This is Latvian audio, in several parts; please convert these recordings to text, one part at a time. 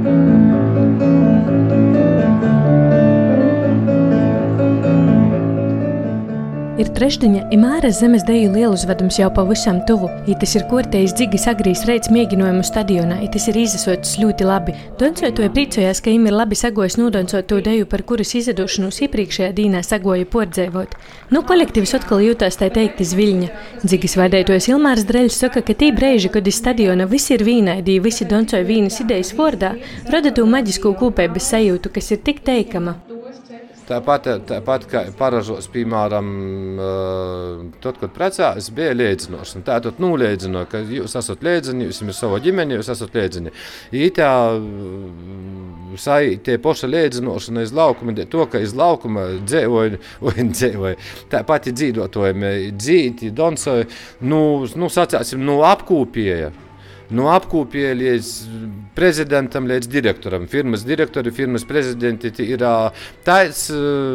Ir trešdiņa, i Māras zemes deju lieluzvedums jau pavisam tuvu. Itis ir kortējis Dzigis Agrīs reids mēģinājumu stadionā, itis ir izasocis ļoti labi. Doncotoja prīcojās, ka im ir labi sagojis nūdoncot to deju, par kuras izadošanos iepriekšējā dīnā sagoja pordzēvot. Nu, kolektīvs atkal jūtās tā teikt iz Viļņa. Dzigis vadētojas Ilmārs Dreļs saka, ka tī breiži, kad iz stadiona visi ir vīnaidi, visi doncoja vīnas idejas vordā, roda tū maģiskū kūpēbas sajūtu, kas ir tik teikama. Tāpat kā paražos, piemēram, tad, kad precājas, bija liedzinošana. Tātad nūliedzinoja, ka jūs esat liedzini, jūs ir sava ģimeni, jūs esat liedzini. Ītā tie poša liedzinošana iz laukuma, to, ka iz laukuma dzēvoja, tāpat ir dzīvotojumi, dzīti, doncoja, sacāsim, apkūpēja. Apkūpēja līdz prezidentam, līdz direktoram. Firmas direktori, firmas prezidenti ir tāds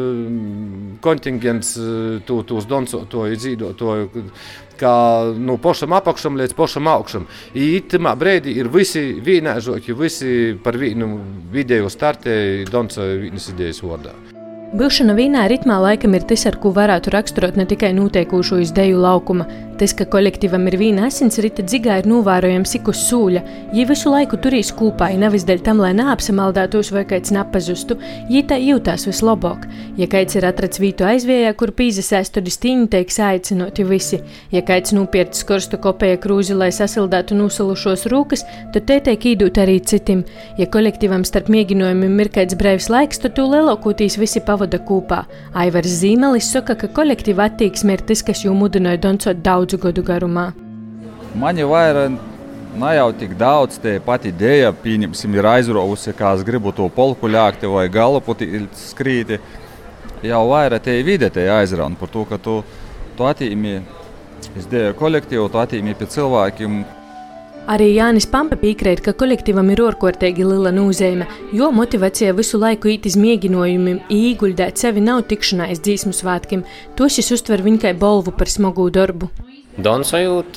kontingents tūs doncotoju, dzīvotoju, kā pošam apakšam līdz pošam augšam. Itamā breidī ir visi vienāžoki, visi par vienu vidēju startēju doncoju vienas idejas vordā. Byšana vīnā ritmā laikam ir tas, ar ko varētu raksturot ne tikai noteikūšo iz deju laukuma. Tas, ka kolektīvam ir vīna asinsrite, Dzigā ir novērojams ik uz sūļa. Jī visu laiku turīs kūpā, i nevis dēļ tam, lai neapsamaldātos vai kaids napazustu, jī tā jūtās vislabāk. Ja kaids ir atrads vītu aizvējā, kur pīzasēs, tad iz tīņu teiks aicinoti visi. Ja kaids nūpiertis korstu kopēja krūzi, lai sasildātu nūsalušos rūkas, tad te teik īdūt arī citim. Ja kolektīvam starp mēģinojumiem ir kaids breivs laiks, tad tū lielākotīs visi pavada kūpā. Aivars Zīmelis saka, ka kolektīva attieksme ir tas, kas jū mudināja doncot daudzu gadu garumā. Mani vaira jau tik daudz, te pati ideja, pieņemsim, ir aizrovusi, kā es gribu to polku ļākti vai galopu skrīti. Jau vaira te vide te aizraun par to, ka tu attīmi iz deju kolektīvu, tu attīmi pie cilvēkiem. Arī Jānis Pampa pīkrēt, ka kolektīvam ir orkortēgi lila nūzeime, jo motivācija visu laiku īt iz mēģinojumiem i īguļdēt sevi nav tikšanā iz dzīsmu svātkim. Tos es uztver viņ kai bolvu par smagū darbu. Doncojot,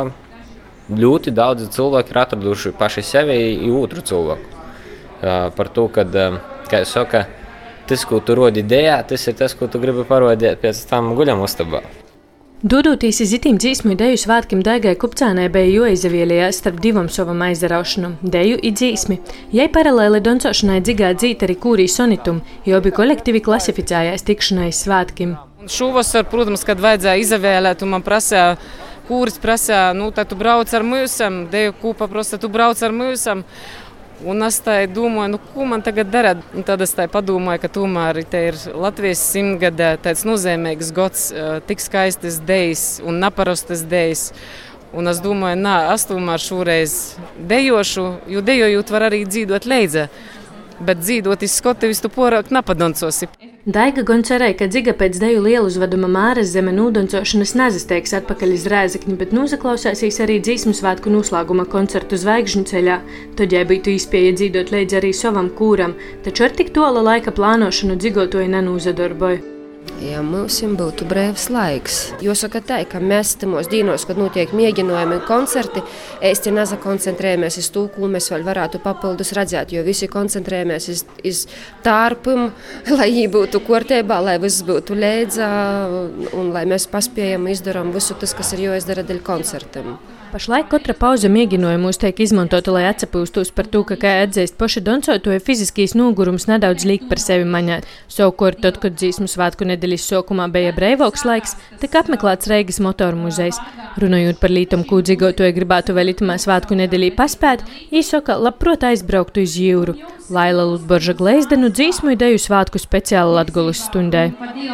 ļoti daudzi cilvēki ir atraduši paši sevi i otru cilvēku. Par to, kad, kā es saka, tas, ko tu rodi idejā, tas ir tas, ko tu gribi parodēt pēc tam guļam ustabā. Dodotīs iz itīm dzīsmu i deju svātkim Daigai Kupcānai bija joizavielījās starp divam sovam aizaraušanam – deju i dzīsmi. Jai paralēli doncošanai Dzigā dzīt arī kūrī sonitum, jo abi kolektīvi klasificējās tikšanai svātkim. Šovasar, protams, kad vajadzēja izavēlēt, un man prasīja, kūris prasīja, tad tu brauc ar mūsam, deju kūpa prasa, tu brauc ar mūsam. Un es tā domāju, ko man tagad darāt? Un tad es tā padomāju, ka tomēr te ir Latvijas 100-gada tāds nozīmīgs gods, tik skaistas dejas un neparastas dejas. Un es domāju, es tomēr šoreiz dejošu, jo dejojot var arī dzīvot leidza. Bet dzīvot iz skotevis tu porāk napadoncosi. Daiga gon cerēja, ka Dziga pēc deju lieluzveduma Māras zeme nūdoncošanas nazasteiks atpakaļ iz Rēzekni, bet nūsaklausēsīs arī dzīsmu svātku noslēguma koncertu Zvaigžņu ceļā. Tad jai bija iespēja dzīvot leidz arī savam kūram, taču ar tik tola laika plānošanu dzigotoja nenūzadarboja. Ja mums būtu brīvs laiks. Jāsaka tā, ka mēs tamos dīnos, kad notiek mēģinājumi un koncerti, īsti nesakoncentrējamies uz to, ko mēs vēl varētu papildus redzēt, jo visi koncentrējamies iz tārpum, lai jī būtu kārtībā, lai viss būtu leidzā un lai mēs paspējam izdarām visu tas, kas ir jāizdara dēļ koncertam. Pašlaik katra pauze mēģinojumos tiek izmantota, lai atsapūstos par to, ka, kā atzīst paši doncotoja, fiziskīs nūgurums nedaudz liek par sevi maņāt. Savukārt, tad, kad dzīsmu svātku nedēļas sokumā bija breivoks laiks, tika apmeklēts Reigas motoru muzejs. Runājot par lītam, ko dzīgotoja gribētu vēl itamā svātku nedēļī paspēt, īsoka labprot aizbrauktu iz jūru. Laila Lutborža Gleizdenu dzīsmu ideju svātku speciāli Latgulis stundē.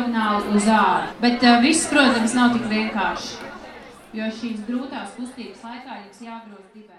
Bet viss, protams, nav tik vienkārši. Jo šīs grūtās kustības laikā jums jāgroz dibē.